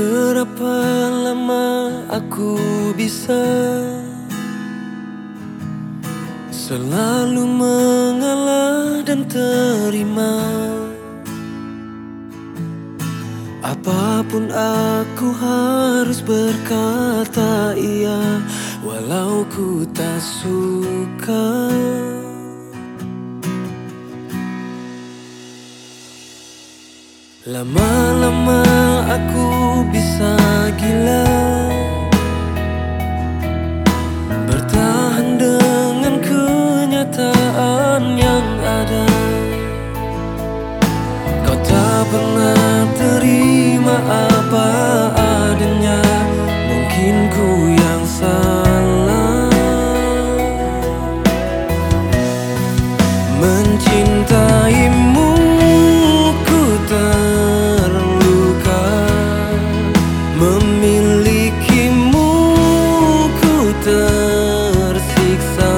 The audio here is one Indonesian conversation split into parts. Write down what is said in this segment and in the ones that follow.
Berapa lama aku bisa selalu mengalah dan terima? Apapun aku harus berkata iya, walau ku tak suka. Lama-lama aku bisa gila, bertahan dengan kenyataan yang ada. Kau tak pernah terima apa adanya, mungkin ku yang salah. Mencintaimu ku terluka, memilikimu ku tersiksa.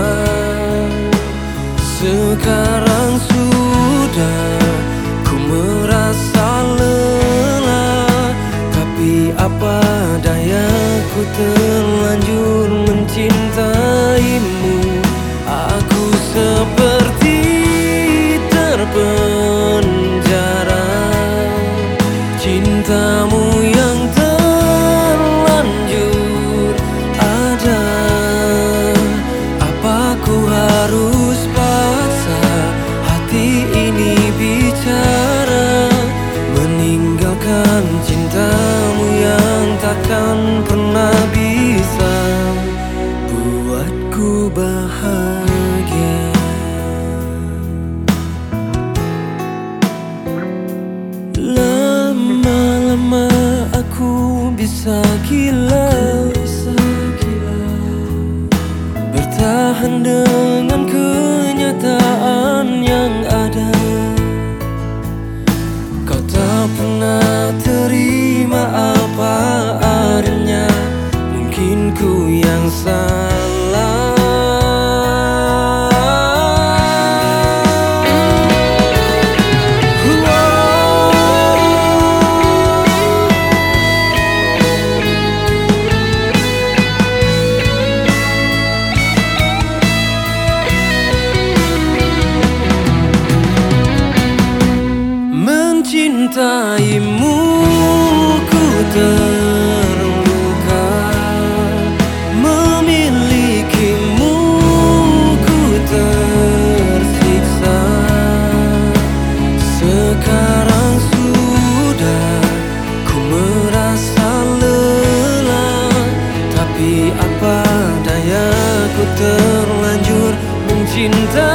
Sekarang sudah ku merasa lelah, tapi apa daya, ku terlanjur mencintaimu. Aku seperti terpenjara, cintamu yang terlanjur ada. Apa ku harus paksa hati ini bicara, meninggalkan cintamu yang takkan pernah bisa buatku bahagia. Lama-lama aku bisa gila, bertahan dengan kenyataan yang ada. Kau tak pernah terima apa adanya, mungkin ku yang salah. Mencintaimu ku terluka, memilikimu ku tersiksa. Sekarang sudah ku merasa lelah, tapi apa daya, ku terlanjur mencinta.